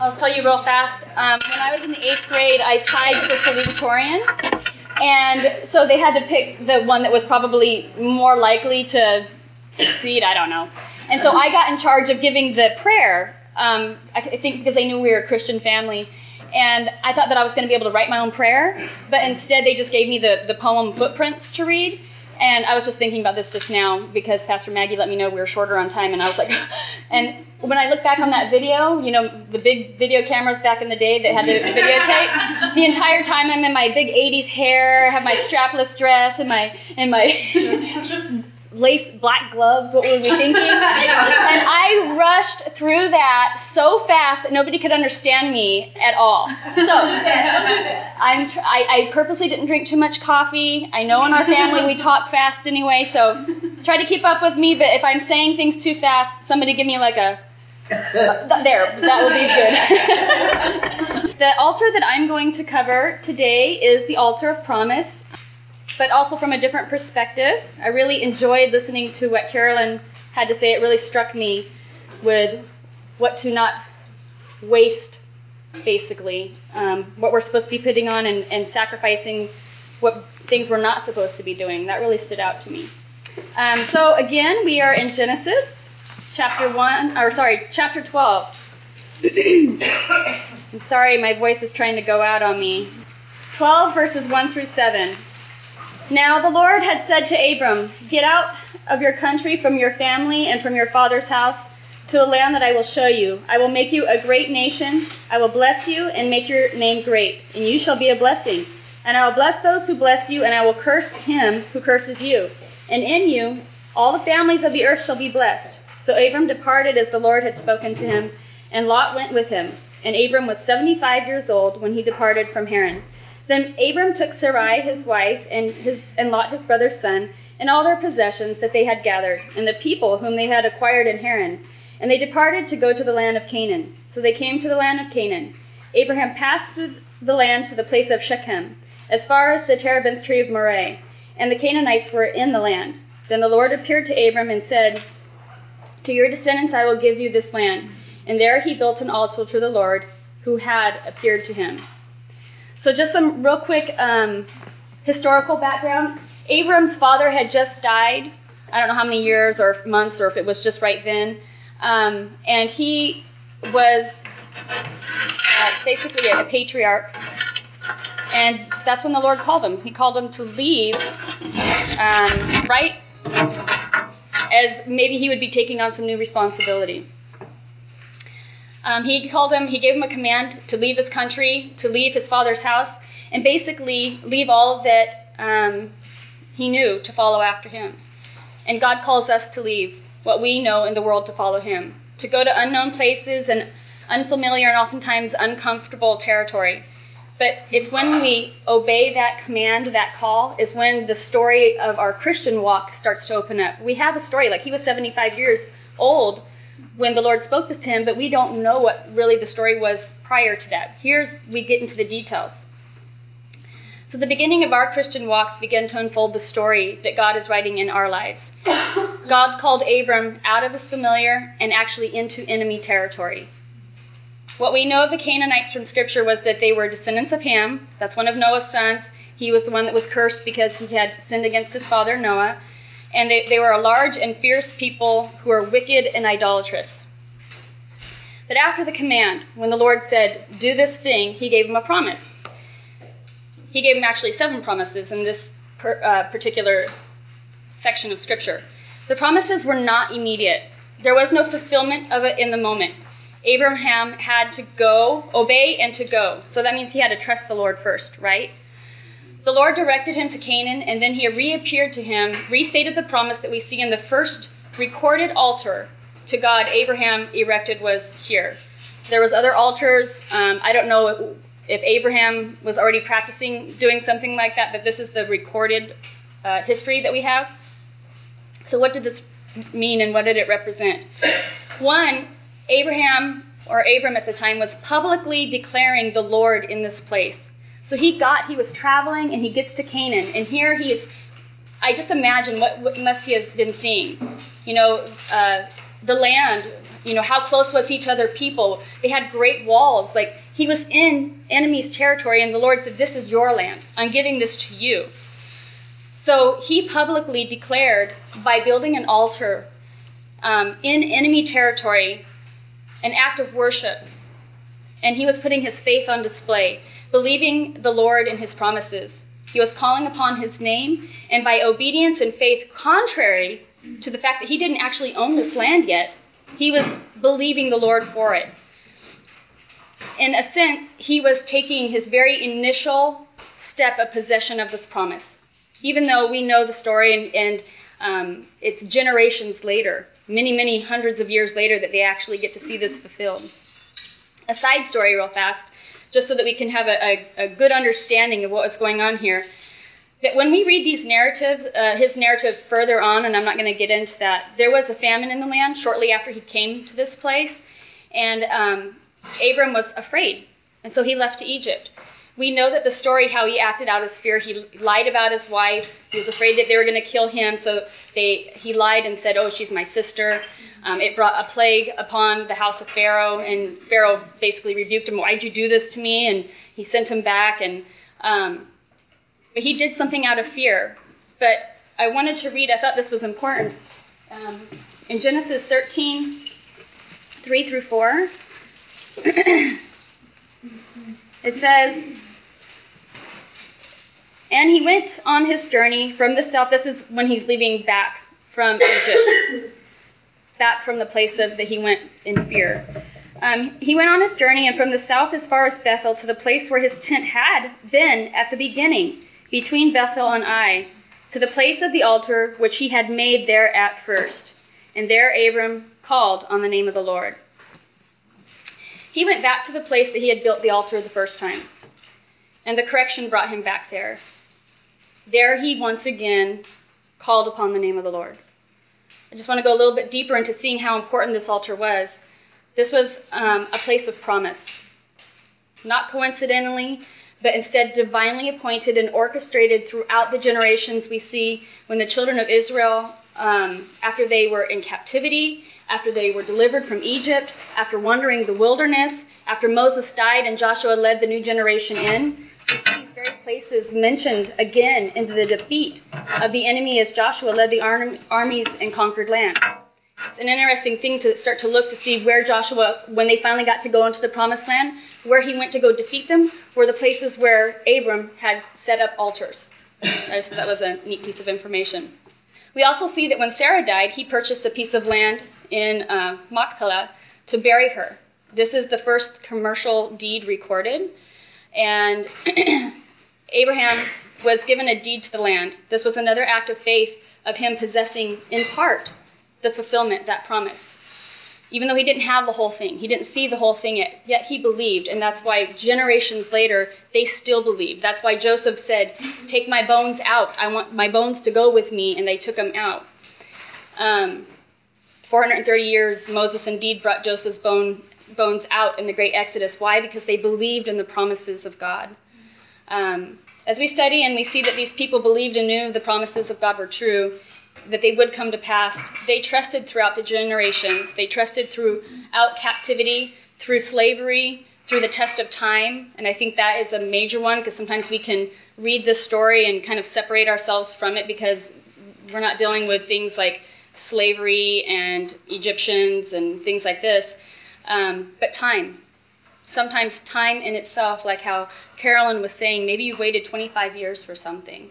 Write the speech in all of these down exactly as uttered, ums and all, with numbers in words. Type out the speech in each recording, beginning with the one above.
I'll tell you real fast. Um, when I was in the eighth grade, I tried for salutatorian. And so they had to pick the one that was probably more likely to succeed. I don't know. And so I got in charge of giving the prayer, um, I think because they knew we were a Christian family. And I thought that I was going to be able to write my own prayer. But instead, they just gave me the, the poem Footprints to read. And I was just thinking about this just now because Pastor Maggie let me know we were shorter on time. And I was like, and when I look back on that video, you know, the big video cameras back in the day that had to videotape, the entire time I'm in my big eighties hair, have my strapless dress and my and my lace black gloves, what were we thinking? And I rushed through that so fast that nobody could understand me at all. So I'm tr- I, I purposely didn't drink too much coffee. I know in our family we talk fast anyway, so try to keep up with me, but if I'm saying things too fast, somebody give me like a, uh, there, that will be good. The altar that I'm going to cover today is the altar of promise, but also from a different perspective. I really enjoyed listening to what Carolyn had to say. It really struck me with what to not waste, basically, um, what we're supposed to be putting on and, and sacrificing what things we're not supposed to be doing. That really stood out to me. Um, so again, we are in Genesis, chapter one, or sorry, chapter twelve. I'm sorry, my voice is trying to go out on me. twelve verses one through seven. Now the Lord had said to Abram, "Get out of your country, from your family, and from your father's house, to a land that I will show you. I will make you a great nation. I will bless you and make your name great, and you shall be a blessing. And I will bless those who bless you, and I will curse him who curses you. And in you all the families of the earth shall be blessed." So Abram departed as the Lord had spoken to him, and Lot went with him. And Abram was seventy-five years old when he departed from Haran. Then Abram took Sarai his wife, and his and Lot his brother's son, and all their possessions that they had gathered, and the people whom they had acquired in Haran. And they departed to go to the land of Canaan. So they came to the land of Canaan. Abraham passed through the land to the place of Shechem, as far as the terebinth tree of Moreh, and the Canaanites were in the land. Then the Lord appeared to Abram and said, "To your descendants I will give you this land." And there he built an altar to the Lord, who had appeared to him. So just some real quick um, historical background. Abram's father had just died. I don't know how many years or months, or if it was just right then. Um, and he was uh, basically a, a patriarch. And that's when the Lord called him. He called him to leave, um, right as maybe he would be taking on some new responsibility. Um, he called him, he gave him a command to leave his country, to leave his father's house, and basically leave all that um, he knew to follow after him. And God calls us to leave what we know in the world to follow him, to go to unknown places and unfamiliar and oftentimes uncomfortable territory. But it's when we obey that command, that call, is when the story of our Christian walk starts to open up. We have a story, like he was seventy-five years old when the Lord spoke this to him, but we don't know what really the story was prior to that. Here's, we get into the details. So the beginning of our Christian walks begin to unfold the story that God is writing in our lives. God called Abram out of his familiar and actually into enemy territory. What we know of the Canaanites from Scripture was that they were descendants of Ham. That's one of Noah's sons. He was the one that was cursed because he had sinned against his father, Noah. And they, they were a large and fierce people who were wicked and idolatrous. But after the command, when the Lord said, "Do this thing," he gave him a promise. He gave him actually seven promises in this per, uh, particular section of Scripture. The promises were not immediate. There was no fulfillment of it in the moment. Abraham had to go, obey and to go. So that means he had to trust the Lord first, right? The Lord directed him to Canaan, and then he reappeared to him, restated the promise that we see in the first recorded altar to God Abraham erected was here. There was other altars. Um, I don't know if Abraham was already practicing doing something like that, but this is the recorded uh, history that we have. So what did this mean and what did it represent? One, Abraham, or Abram at the time, was publicly declaring the Lord in this place. So he got, he was traveling and he gets to Canaan. And here he is, I just imagine what, what must he have been seeing. You know, uh, the land, you know, how close was he to other people? They had great walls. Like, he was in enemy's territory, and the Lord said, this is your land. I'm giving this to you. So he publicly declared, by building an altar um, in enemy territory, an act of worship. And he was putting his faith on display, believing the Lord and his promises. He was calling upon his name, and by obedience and faith, contrary to the fact that he didn't actually own this land yet, he was believing the Lord for it. In a sense, he was taking his very initial step of possession of this promise, even though we know the story and, and um, it's generations later, many, many hundreds of years later, that they actually get to see this fulfilled. A side story real fast, just so that we can have a, a, a good understanding of what was going on here. That when we read these narratives, uh, his narrative further on, and I'm not going to get into that, there was a famine in the land shortly after he came to this place, and um, Abram was afraid, and so he left to Egypt. We know that the story, how he acted out his fear, he lied about his wife. He was afraid that they were going to kill him, so they he lied and said, oh, she's my sister. Um, it brought a plague upon the house of Pharaoh, and Pharaoh basically rebuked him, why'd you do this to me? And he sent him back, and um, but he did something out of fear. But I wanted to read, I thought this was important. Um, in Genesis thirteen, three through four, it says, and he went on his journey from the south. This is when he's leaving back from Egypt, back from the place of that he went in fear. Um, he went on his journey, and from the south as far as Bethel, to the place where his tent had been at the beginning, between Bethel and Ai, to the place of the altar which he had made there at first. And there Abram called on the name of the Lord. He went back to the place that he had built the altar the first time, and the correction brought him back there. There he once again called upon the name of the Lord. I just want to go a little bit deeper into seeing how important this altar was. This was um, a place of promise. Not coincidentally, but instead divinely appointed and orchestrated throughout the generations. We see when the children of Israel, um, after they were in captivity, after they were delivered from Egypt, after wandering the wilderness, after Moses died and Joshua led the new generation in, we see these very places mentioned again into the defeat of the enemy as Joshua led the arm- armies and conquered land. It's an interesting thing to start to look to see where Joshua, when they finally got to go into the promised land, where he went to go defeat them, were the places where Abram had set up altars. I just thought that was a neat piece of information. We also see that when Sarah died, he purchased a piece of land in uh, Machpelah to bury her. This is the first commercial deed recorded. And Abraham was given a deed to the land. This was another act of faith of him possessing, in part, the fulfillment, that promise. Even though he didn't have the whole thing, he didn't see the whole thing yet, yet he believed. And that's why generations later, they still believed. That's why Joseph said, take my bones out. I want my bones to go with me. And they took them out. Um, four hundred thirty years, Moses indeed brought Joseph's bone, bones out in the great Exodus. Why? Because they believed in the promises of God. Um, as we study and we see that these people believed and knew the promises of God were true, that they would come to pass, they trusted throughout the generations. They trusted throughout captivity, through slavery, through the test of time. And I think that is a major one, because sometimes we can read this story and kind of separate ourselves from it because we're not dealing with things like slavery and Egyptians and things like this. Um, but time. Sometimes time in itself, like how Carolyn was saying, maybe you waited twenty-five years for something.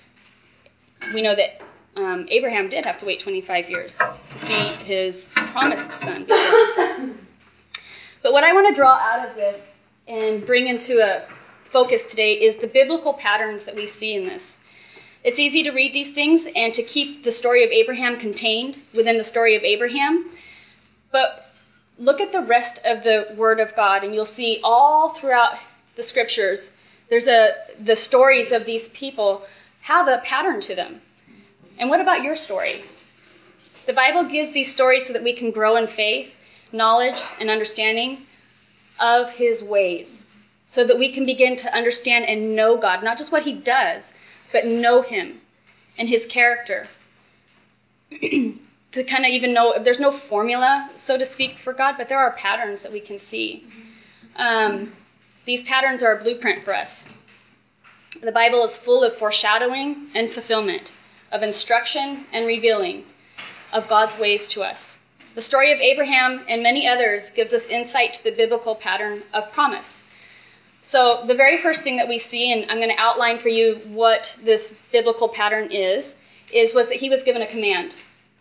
We know that um, Abraham did have to wait twenty-five years to see his promised son be born. But what I want to draw out of this and bring into a focus today is the biblical patterns that we see in this. It's easy to read these things and to keep the story of Abraham contained within the story of Abraham. But look at the rest of the Word of God, and you'll see all throughout the Scriptures, there's a the stories of these people have a pattern to them. And what about your story? The Bible gives these stories so that we can grow in faith, knowledge, and understanding of His ways, so that we can begin to understand and know God, not just what He does, but know Him and His character. to kind of even know, there's no formula, so to speak, for God, but there are patterns that we can see. Um, these patterns are a blueprint for us. The Bible is full of foreshadowing and fulfillment, of instruction and revealing of God's ways to us. The story of Abraham and many others gives us insight to the biblical pattern of promise. So the very first thing that we see, and I'm going to outline for you what this biblical pattern is, is was that he was given a command.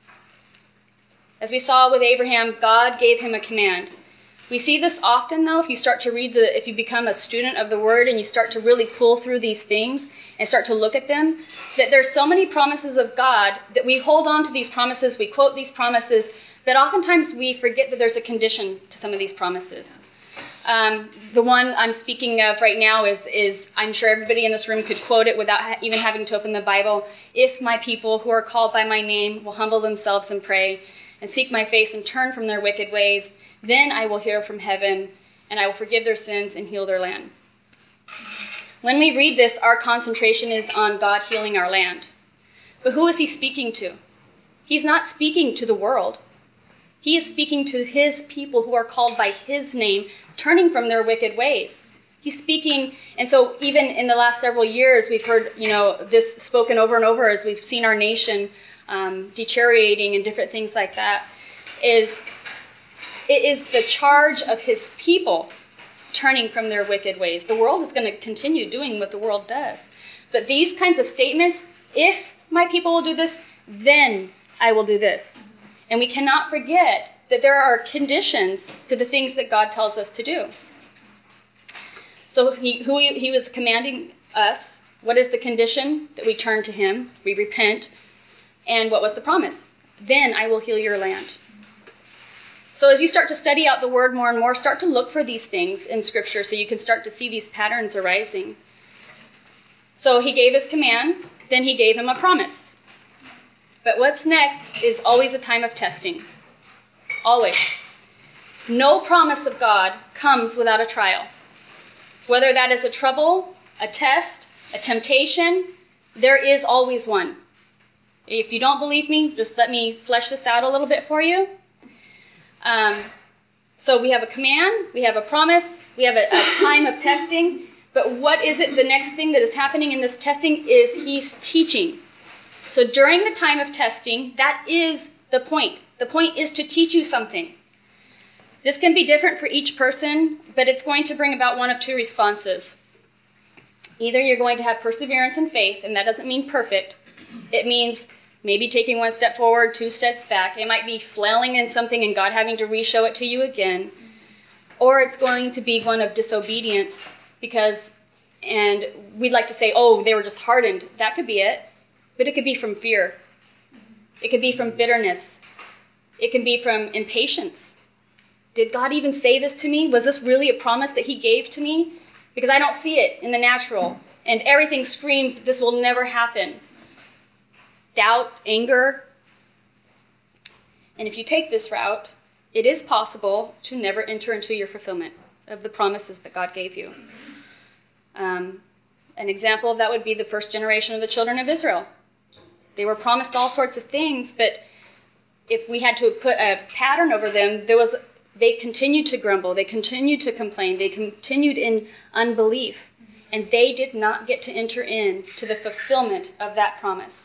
As we saw with Abraham, God gave him a command. We see this often, though, if you start to read the, if you become a student of the Word and you start to really pull through these things and start to look at them, that there's so many promises of God that we hold on to these promises, we quote these promises, but oftentimes we forget that there's a condition to some of these promises. Um, the one I'm speaking of right now is, is, I'm sure everybody in this room could quote it without ha- even having to open the Bible. If my people who are called by my name will humble themselves and pray and seek my face and turn from their wicked ways, then I will hear from heaven, and I will forgive their sins and heal their land. When we read this, our concentration is on God healing our land. But who is he speaking to? He's not speaking to the world. He is speaking to his people who are called by his name, turning from their wicked ways. He's speaking, and so even in the last several years, we've heard, you know, this spoken over and over as we've seen our nation um, deteriorating and different things like that, is it is the charge of his people turning from their wicked ways. The world is going to continue doing what the world does. But these kinds of statements, if my people will do this, then I will do this. And we cannot forget that there are conditions to the things that God tells us to do. So he, who he, he was commanding us, what is the condition? That we turn to him, we repent. And what was the promise? Then I will heal your land. So as you start to study out the Word more and more, start to look for these things in Scripture so you can start to see these patterns arising. So he gave his command, then he gave him a promise. But what's next is always a time of testing. Always. No promise of God comes without a trial. Whether that is a trouble, a test, a temptation, there is always one. If you don't believe me, just let me flesh this out a little bit for you. Um, so we have a command, we have a promise, we have a, a time of testing, but what is it, the next thing that is happening in this testing is he's teaching. So during the time of testing, that is the point. The point is to teach you something. This can be different for each person, but it's going to bring about one of two responses. Either you're going to have perseverance and faith, and that doesn't mean perfect. It means maybe taking one step forward, two steps back. It might be flailing in something and God having to re-show it to you again. Or it's going to be one of disobedience because, and we'd like to say, oh, they were just hardened. That could be it. But it could be from fear. It could be from bitterness. It can be from impatience. Did God even say this to me? Was this really a promise that he gave to me? Because I don't see it in the natural. And everything screams that this will never happen. Doubt, anger. And if you take this route, it is possible to never enter into your fulfillment of the promises that God gave you. Um, an example of that would be the first generation of the children of Israel. They were promised all sorts of things, but if we had to put a pattern over them, there was they continued to grumble, they continued to complain, they continued in unbelief, and they did not get to enter into the fulfillment of that promise.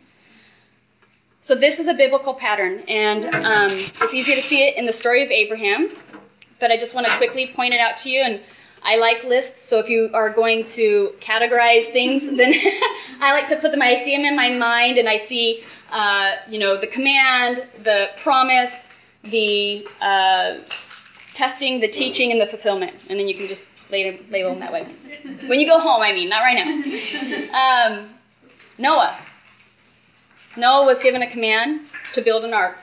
So this is a biblical pattern, and um, it's easy to see it in the story of Abraham, but I just want to quickly point it out to you, and I like lists, so if you are going to categorize things, then I like to put them, I see them in my mind, and I see, uh, you know, the command, the promise, the uh, testing, the teaching, and the fulfillment, and then you can just label them that way. When you go home, I mean, not right now. Um, Noah. Noah was given a command to build an ark.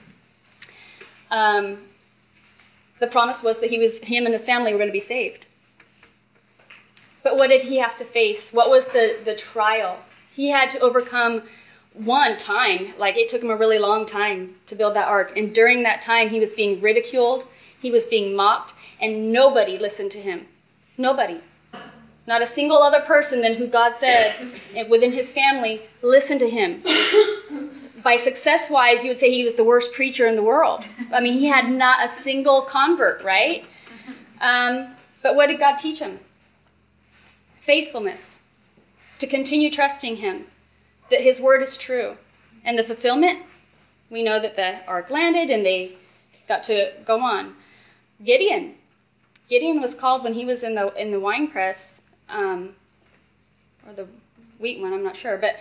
Um, the promise was that he was, him and his family were going to be saved. But what did he have to face? What was the, the trial? He had to overcome one time, like it took him a really long time to build that ark. And during that time, he was being ridiculed, he was being mocked, and nobody listened to him. Nobody. Not a single other person than who God said within his family listened to him. by success-wise, you would say he was the worst preacher in the world. I mean, he had not a single convert, right? Um, but what did God teach him? Faithfulness. To continue trusting him. That his word is true. And the fulfillment, we know that the ark landed and they got to go on. Gideon. Gideon was called when he was in the in the wine press, um, or the wheat one, I'm not sure, but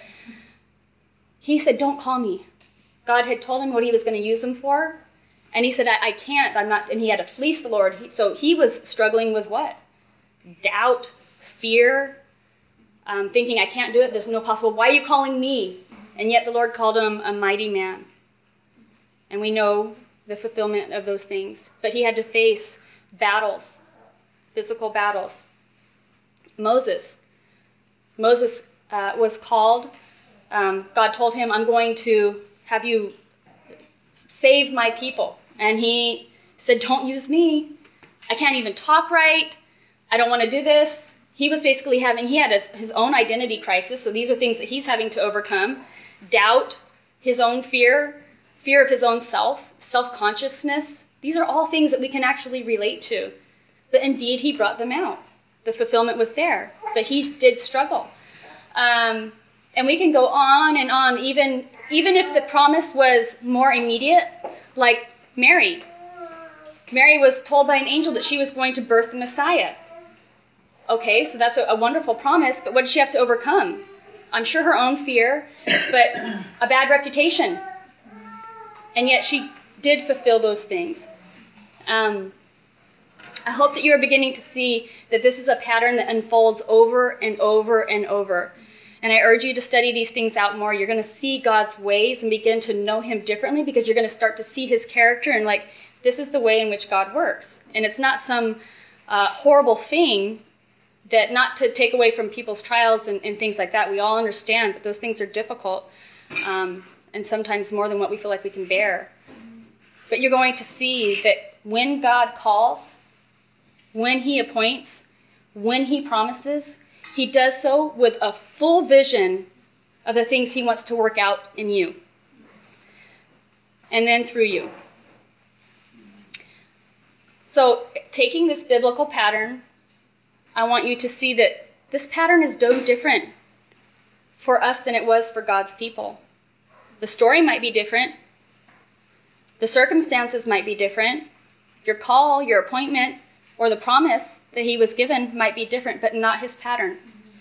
he said, don't call me. God had told him what he was going to use him for, and he said, I, I can't, I'm not, and he had to fleece the Lord. He, so he was struggling with what? Doubt, fear, um, thinking, I can't do it, there's no possible, why are you calling me? And yet the Lord called him a mighty man. And we know the fulfillment of those things. But he had to face battles, physical battles. Moses. Moses uh, was called. Um, God told him, I'm going to have you save my people. And he said, don't use me. I can't even talk right. I don't want to do this. He was basically having, he had a, his own identity crisis. So these are things that he's having to overcome. Doubt, his own fear, fear of his own self, self-consciousness. These are all things that we can actually relate to. But indeed, he brought them out. The fulfillment was there. But he did struggle. Um, and we can go on and on, even, even if the promise was more immediate, like Mary. Mary was told by an angel that she was going to birth the Messiah. Okay, so that's a, a wonderful promise, but what did she have to overcome? I'm sure her own fear, but a bad reputation. And yet she did fulfill those things. Um, I hope that you're beginning to see that this is a pattern that unfolds over and over and over. And I urge you to study these things out more. You're going to see God's ways and begin to know him differently because you're going to start to see his character and like, this is the way in which God works. And it's not some uh, horrible thing that, not to take away from people's trials and, and things like that. We all understand that those things are difficult um, and sometimes more than what we feel like we can bear. But you're going to see that when God calls, when he appoints, when he promises, he does so with a full vision of the things he wants to work out in you and then through you. So taking this biblical pattern, I want you to see that this pattern is no different for us than it was for God's people. The story might be different. The circumstances might be different. Your call, your appointment, or the promise that he was given might be different, but not his pattern.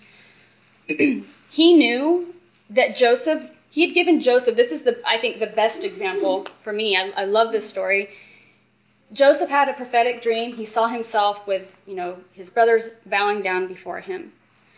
He knew that Joseph, he had given Joseph, this is, the I think, the best example for me. I, I love this story. Joseph had a prophetic dream. He saw himself with, you know, his brothers bowing down before him.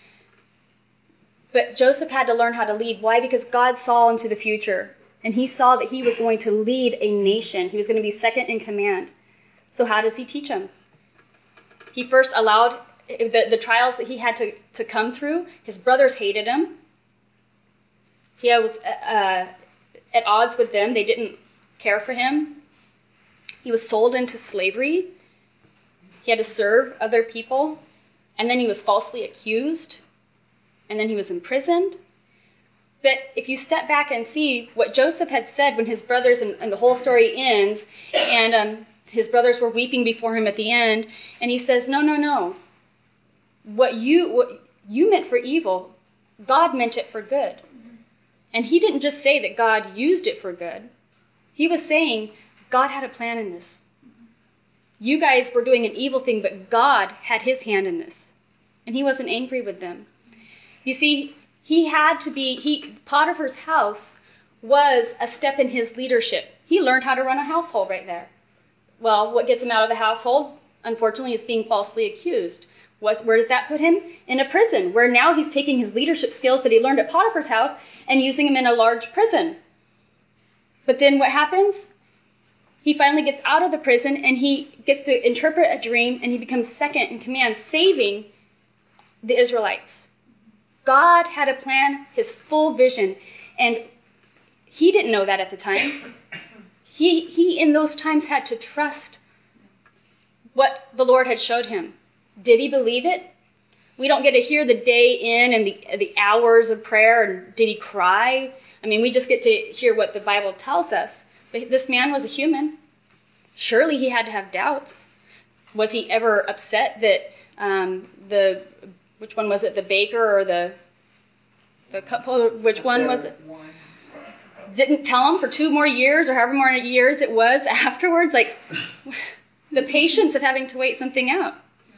But Joseph had to learn how to lead. Why? Because God saw into the future. And he saw that he was going to lead a nation. He was going to be second in command. So how does he teach them? He first allowed the, the trials that he had to, to come through. His brothers hated him. He was uh, at odds with them. They didn't care for him. He was sold into slavery. He had to serve other people. And then he was falsely accused. And then he was imprisoned. But if you step back and see what Joseph had said when his brothers, and, and the whole story ends, and um, his brothers were weeping before him at the end, and he says, no, no, no. What you, what you meant for evil, God meant it for good. And he didn't just say that God used it for good. He was saying, God had a plan in this. You guys were doing an evil thing, but God had his hand in this. And he wasn't angry with them. You see, he had to be, he Potiphar's house was a step in his leadership. He learned how to run a household right there. Well, what gets him out of the household, unfortunately, is being falsely accused. What, where does that put him? In a prison, where now he's taking his leadership skills that he learned at Potiphar's house and using them in a large prison. But then what happens? He finally gets out of the prison and he gets to interpret a dream and he becomes second in command, saving the Israelites. God had a plan, his full vision, and he didn't know that at the time. He, he in those times had to trust what the Lord had showed him. Did he believe it? We don't get to hear the day in and the, the hours of prayer and did he cry? I mean, we just get to hear what the Bible tells us. But this man was a human. Surely he had to have doubts. Was he ever upset that um, the, which one was it, the baker or the, the couple, which one was it? Didn't tell him for two more years or however many years it was afterwards? Like, the patience of having to wait something out.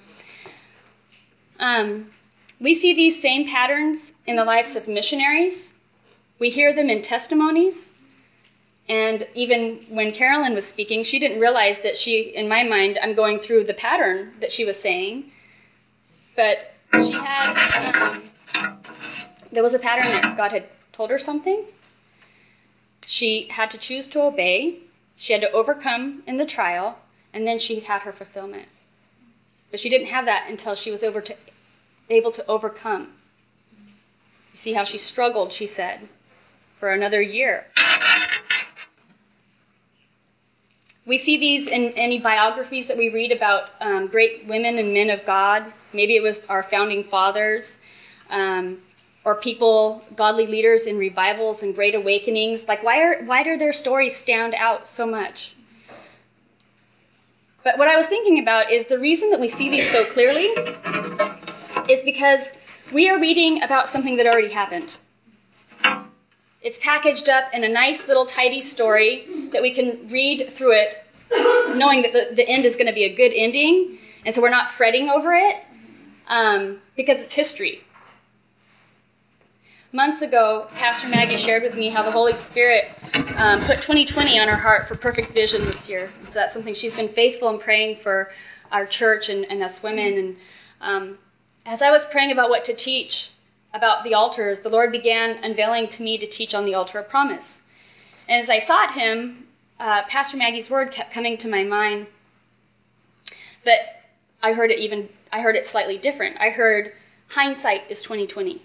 Um, we see these same patterns in the lives of missionaries. We hear them in testimonies. And even when Carolyn was speaking, she didn't realize that she, in my mind, I'm going through the pattern that she was saying. But she had, um, there was a pattern that God had told her something. She had to choose to obey. She had to overcome in the trial. And then she had her fulfillment. But she didn't have that until she was over to, able to overcome. You see how she struggled, she said, for another year. We see these in any biographies that we read about um, great women and men of God. Maybe it was our founding fathers, um, or people, godly leaders in revivals and great awakenings. Like, why are why do their stories stand out so much? But what I was thinking about is the reason that we see these so clearly is because we are reading about something that already happened. It's packaged up in a nice little tidy story that we can read through it knowing that the, the end is going to be a good ending, and so we're not fretting over it um, because it's history. Months ago, Pastor Maggie shared with me how the Holy Spirit um, put twenty twenty on her heart for perfect vision this year. So that's something she's been faithful in praying for our church and, and us women. And um, as I was praying about what to teach about the altars, the Lord began unveiling to me to teach on the altar of promise. And as I sought him, uh, Pastor Maggie's word kept coming to my mind. But I heard it even, I heard it slightly different. I heard hindsight is twenty twenty.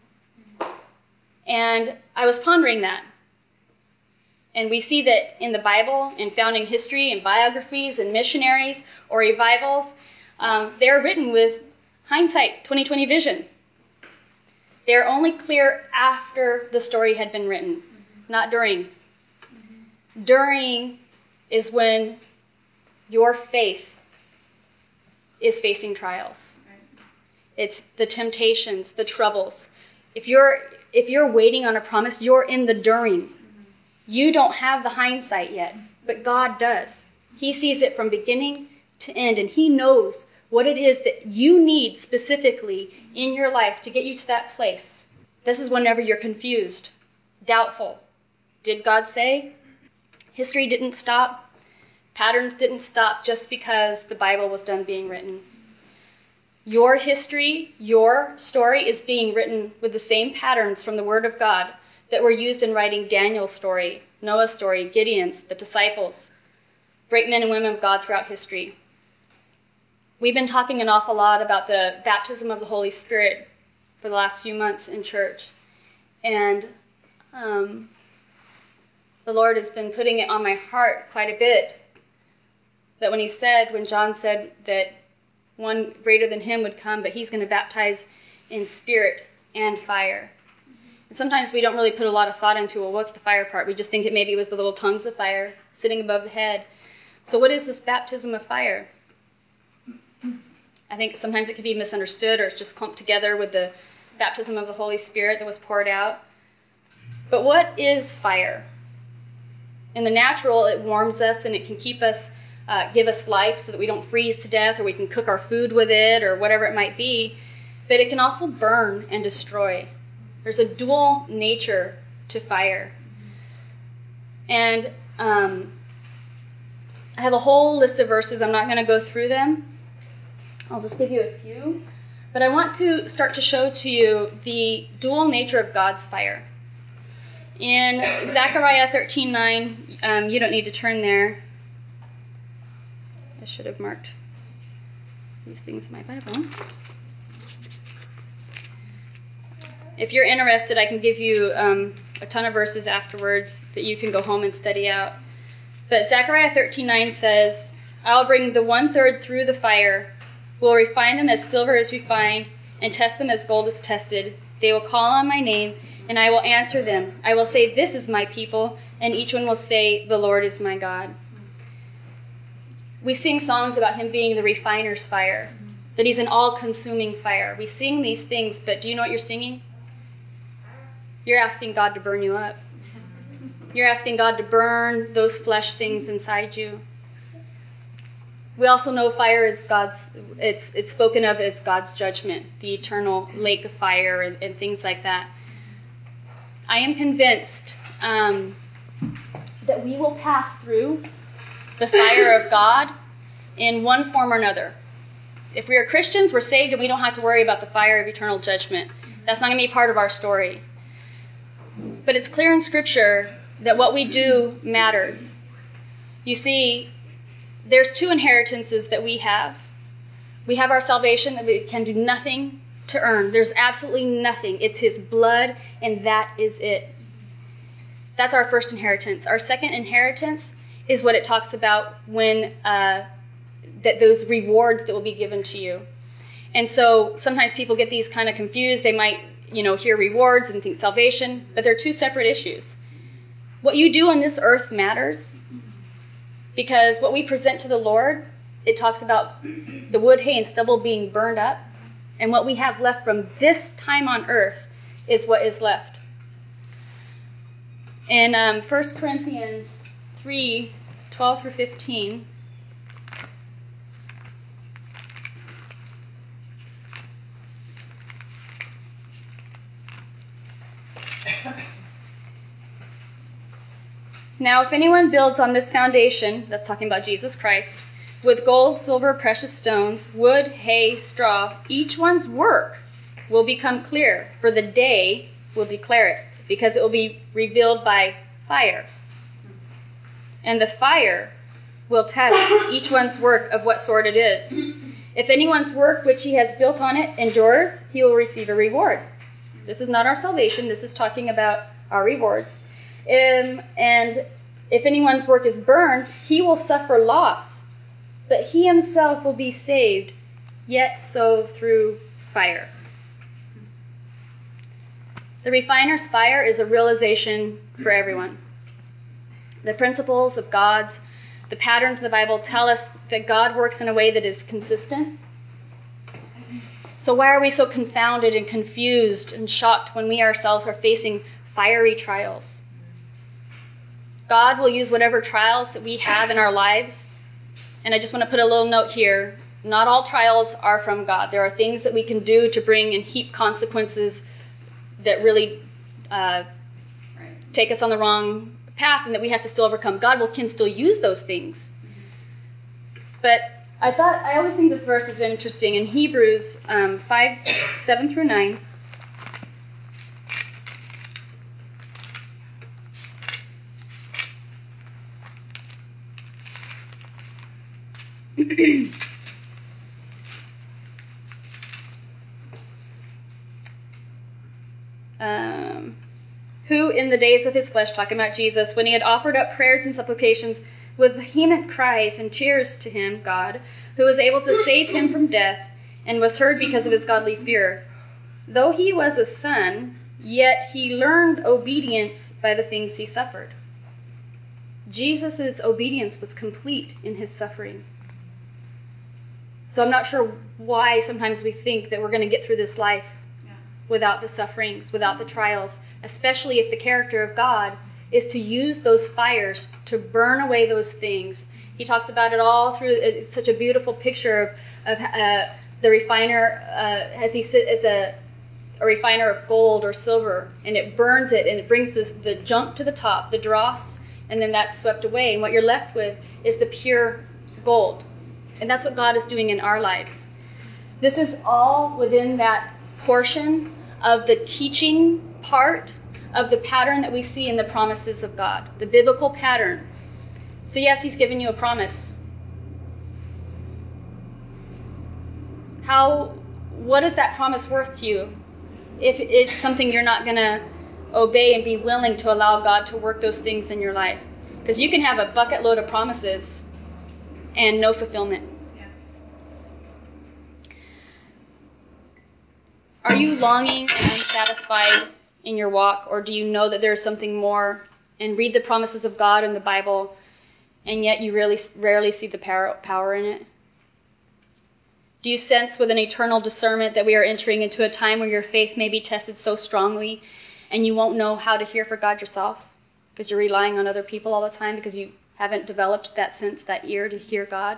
And I was pondering that. And we see that in the Bible, in founding history, and biographies, and missionaries, or revivals, um, they're written with hindsight, twenty twenty vision. They're only clear after the story had been written, not during. During is when your faith is facing trials. It's the temptations, the troubles. If you're if you're waiting on a promise, you're in the during. You don't have the hindsight yet, but God does. He sees it from beginning to end, and he knows what it is that you need specifically in your life to get you to that place. This is whenever you're confused, doubtful. Did God say? History didn't stop. Patterns didn't stop just because the Bible was done being written. Your history, your story is being written with the same patterns from the Word of God that were used in writing Daniel's story, Noah's story, Gideon's, the disciples, great men and women of God throughout history. We've been talking an awful lot about the baptism of the Holy Spirit for the last few months in church. And um, the Lord has been putting it on my heart quite a bit that when he said, when John said that one greater than him would come, but he's going to baptize in spirit and fire. And sometimes we don't really put a lot of thought into, well, what's the fire part? We just think it maybe it was the little tongues of fire sitting above the head. So what is this baptism of fire? I think sometimes it can be misunderstood or it's just clumped together with the baptism of the Holy Spirit that was poured out. But what is fire? In the natural, it warms us and it can keep us Uh, give us life so that we don't freeze to death, or we can cook our food with it, or whatever it might be. But it can also burn and destroy. There's a dual nature to fire. And um, I have a whole list of verses. I'm not going to go through them. I'll just give you a few. But I want to start to show to you the dual nature of God's fire. In Zechariah thirteen nine, um, you don't need to turn there. I should have marked these things in my Bible. If you're interested, I can give you um, a ton of verses afterwards that you can go home and study out. But Zechariah thirteen nine says, I'll bring the one-third through the fire, will refine them as silver is refined, and test them as gold is tested. They will call on my name, and I will answer them. I will say, this is my people, and each one will say, the Lord is my God. We sing songs about him being the refiner's fire, that he's an all-consuming fire. We sing these things, but do you know what you're singing? You're asking God to burn you up. You're asking God to burn those flesh things inside you. We also know fire is God's, it's it's spoken of as God's judgment, the eternal lake of fire and, and things like that. I am convinced um, that we will pass through the fire of God in one form or another. If we are Christians, we're saved and we don't have to worry about the fire of eternal judgment. That's not going to be part of our story. But it's clear in Scripture that what we do matters. You see, there's two inheritances that we have. We have our salvation that we can do nothing to earn. There's absolutely nothing. It's his blood, and that is it. That's our first inheritance. Our second inheritance is what it talks about when uh, that those rewards that will be given to you. And so sometimes people get these kind of confused. They might, you know, hear rewards and think salvation, but they're two separate issues. What you do on this earth matters, because what we present to the Lord, it talks about the wood, hay, and stubble being burned up, and what we have left from this time on earth is what is left. In um, First Corinthians three, twelve through fifteen, now if anyone builds on this foundation, that's talking about Jesus Christ, with gold, silver, precious stones, wood, hay, straw, each one's work will become clear, for the day will declare it, because it will be revealed by fire. And the fire will test each one's work of what sort it is. If anyone's work which he has built on it endures, he will receive a reward. This is not our salvation. This is talking about our rewards. Um, and if anyone's work is burned, he will suffer loss, but he himself will be saved, yet so through fire. The refiner's fire is a realization for everyone. The principles of God's, the patterns of the Bible tell us that God works in a way that is consistent. So why are we so confounded and confused and shocked when we ourselves are facing fiery trials? God will use whatever trials that we have in our lives. And I just want to put a little note here. Not all trials are from God. There are things that we can do to bring and heap consequences that really uh, take us on the wrong path and that we have to still overcome. God will can still use those things. But I thought, I always think this verse is interesting. In Hebrews um, five, seven through nine, um, who in the days of his flesh, talking about Jesus, when he had offered up prayers and supplications with vehement cries and tears to him, God, who was able to save him from death, and was heard because of his godly fear. Though he was a son, yet he learned obedience by the things he suffered. Jesus' obedience was complete in his suffering. So I'm not sure why sometimes we think that we're going to get through this life yeah. without the sufferings, without the trials, especially if the character of God is to use those fires to burn away those things. He talks about it all through. It's such a beautiful picture of, of uh, the refiner uh, as he sit as a, a refiner of gold or silver, and it burns it and it brings this, the junk to the top, the dross, and then that's swept away. And what you're left with is the pure gold. And that's what God is doing in our lives. This is all within that portion of the teaching part of the pattern that we see in the promises of God, the biblical pattern. So yes, he's given you a promise. How, what is that promise worth to you if it's something you're not going to obey and be willing to allow God to work those things in your life? Because you can have a bucket load of promises and no fulfillment. Yeah. Are you longing and unsatisfied in your walk, or do you know that there is something more and read the promises of God in the Bible, and yet you really rarely see the power, power in it? Do you sense with an eternal discernment that we are entering into a time where your faith may be tested so strongly and you won't know how to hear for God yourself because you're relying on other people all the time because you haven't developed that sense, that ear to hear God?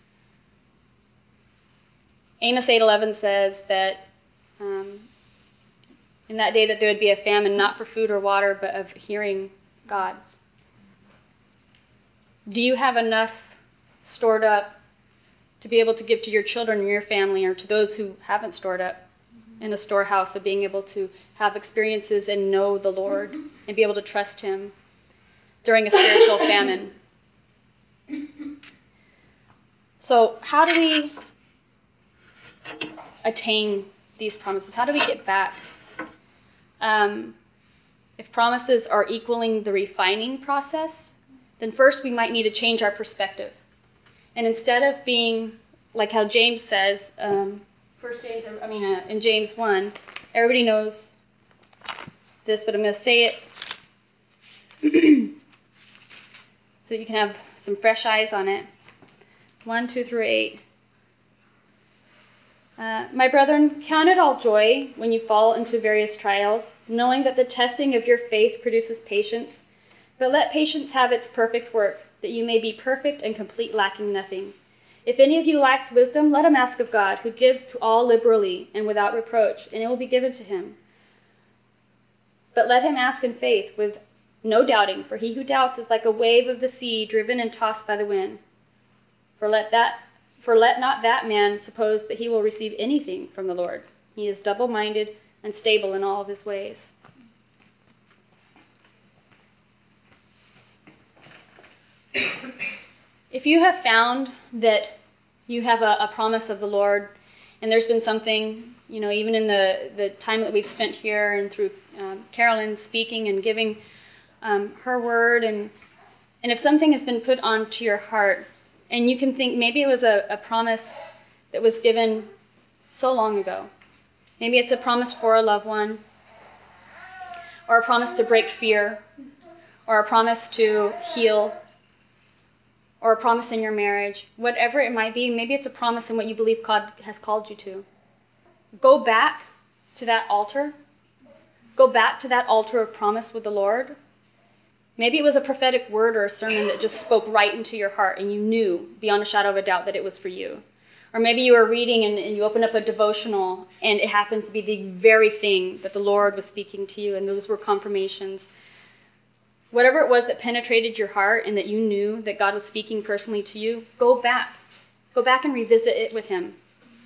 Amos eight eleven says that um, in that day that there would be a famine, not for food or water, but of hearing God. Do you have enough stored up to be able to give to your children and your family, or to those who haven't stored up in a storehouse, of being able to have experiences and know the Lord and be able to trust Him during a spiritual famine? So how do we attain these promises? How do we get back? Um, if promises are equaling the refining process, then first we might need to change our perspective. And instead of being like how James says, um, First James, I mean, uh, in James one, everybody knows this, but I'm going to say it so that you can have some fresh eyes on it. one, two through eight. Uh, My brethren, count it all joy when you fall into various trials, knowing that the testing of your faith produces patience. But let patience have its perfect work, that you may be perfect and complete, lacking nothing. If any of you lacks wisdom, let him ask of God, who gives to all liberally and without reproach, and it will be given to him. But let him ask in faith, with no doubting, for he who doubts is like a wave of the sea, driven and tossed by the wind. For let that For let not that man suppose that he will receive anything from the Lord. He is double-minded, unstable in all of his ways. If you have found that you have a, a promise of the Lord, and there's been something, you know, even in the, the time that we've spent here and through um, Carolyn speaking and giving um, her word, and and if something has been put onto your heart, and you can think maybe it was a, a promise that was given so long ago. Maybe it's a promise for a loved one, or a promise to break fear, or a promise to heal, or a promise in your marriage. Whatever it might be, maybe it's a promise in what you believe God has called you to. Go back to that altar. Go back to that altar of promise with the Lord. Maybe it was a prophetic word or a sermon that just spoke right into your heart and you knew beyond a shadow of a doubt that it was for you. Or maybe you were reading and, and you opened up a devotional and it happens to be the very thing that the Lord was speaking to you, and those were confirmations. Whatever it was that penetrated your heart and that you knew that God was speaking personally to you, go back. Go back and revisit it with Him.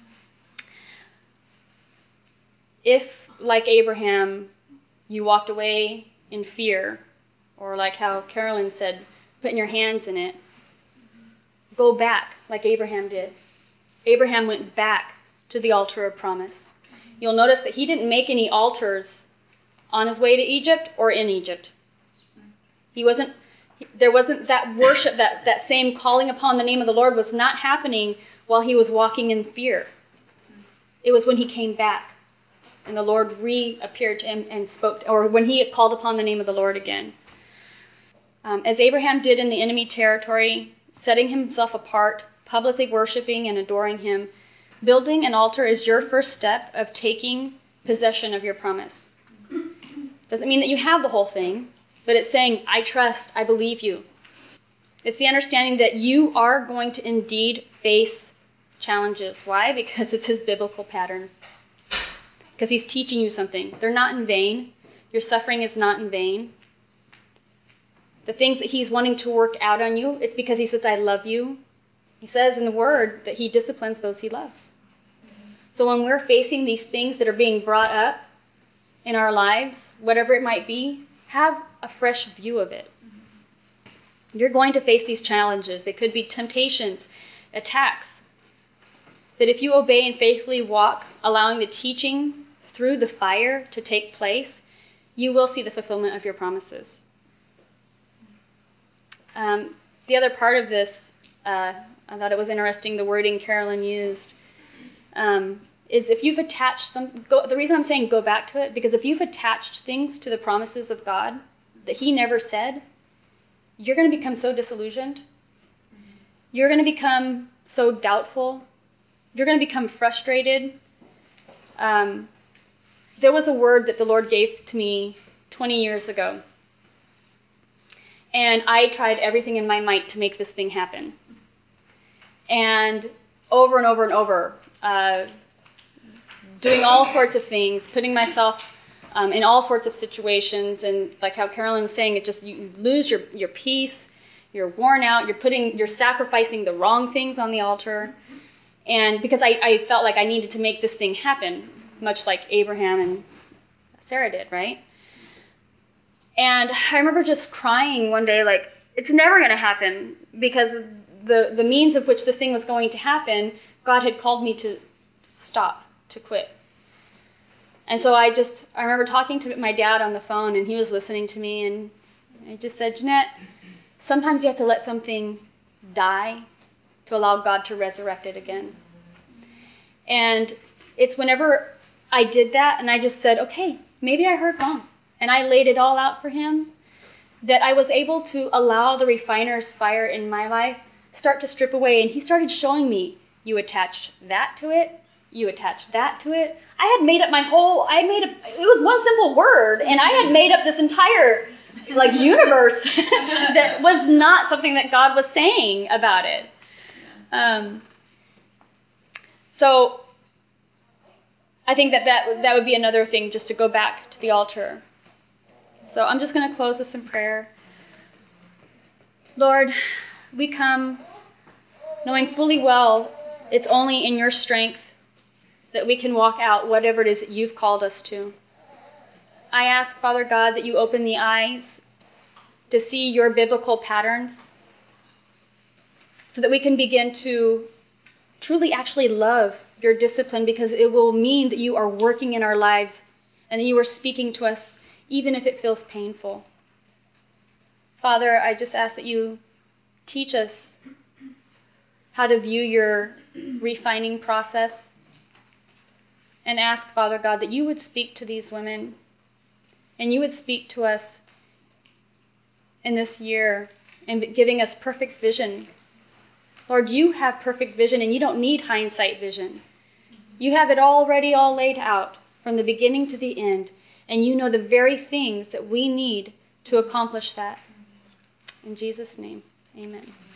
If, like Abraham, you walked away in fear, or like how Carolyn said, putting your hands in it, go back like Abraham did. Abraham went back to the altar of promise. You'll notice that he didn't make any altars on his way to Egypt or in Egypt. He wasn't, there wasn't that worship, that, that same calling upon the name of the Lord was not happening while he was walking in fear. It was when he came back and the Lord reappeared to him and spoke, or when he called upon the name of the Lord again. Um, as Abraham did in the enemy territory, setting himself apart, publicly worshiping and adoring him, building an altar is your first step of taking possession of your promise. Doesn't mean that you have the whole thing, but it's saying, I trust, I believe you. It's the understanding that you are going to indeed face challenges. Why? Because it's his biblical pattern. Because he's teaching you something. They're not in vain. Your suffering is not in vain. The things that he's wanting to work out on you, it's because he says, I love you. He says in the Word that he disciplines those he loves. So when we're facing these things that are being brought up in our lives, whatever it might be, have a fresh view of it. You're going to face these challenges. They could be temptations, attacks. But if you obey and faithfully walk, allowing the teaching through the fire to take place, you will see the fulfillment of your promises. Um, the other part of this, uh, I thought it was interesting, the wording Carolyn used. Um, is if you've attached some, go, the reason I'm saying go back to it, because if you've attached things to the promises of God that he never said, you're going to become so disillusioned. You're going to become so doubtful. You're going to become frustrated. Um, there was a word that the Lord gave to me twenty years ago. And I tried everything in my might to make this thing happen. And over and over and over, uh, doing all sorts of things, putting myself um, in all sorts of situations, and like how Carolyn was saying, it just you lose your, your peace, you're worn out, you're putting, you're sacrificing the wrong things on the altar, and because I, I felt like I needed to make this thing happen, much like Abraham and Sarah did, right? And I remember just crying one day, like, it's never going to happen, because the, the means of which this thing was going to happen, God had called me to stop, to quit. And so I just, I remember talking to my dad on the phone, and he was listening to me, and I just said, Jeanette, sometimes you have to let something die to allow God to resurrect it again. And it's whenever I did that, and I just said, okay, maybe I heard wrong, and I laid it all out for him, that I was able to allow the refiner's fire in my life start to strip away. And he started showing me, you attached that to it, you attached that to it. I had made up my whole, I made up, it was one simple word, and I had made up this entire, like, universe that was not something that God was saying about it. Um, so I think that, that that would be another thing, just to go back to the altar. So I'm just going to close this in prayer. Lord, we come knowing fully well it's only in your strength that we can walk out whatever it is that you've called us to. I ask, Father God, that you open the eyes to see your biblical patterns so that we can begin to truly actually love your discipline, because it will mean that you are working in our lives and that you are speaking to us even if it feels painful. Father, I just ask that you teach us how to view your refining process, and ask, Father God, that you would speak to these women and you would speak to us in this year and giving us perfect vision. Lord, you have perfect vision, and you don't need hindsight vision. You have it already all laid out from the beginning to the end, and you know the very things that we need to accomplish that. In Jesus' name, amen.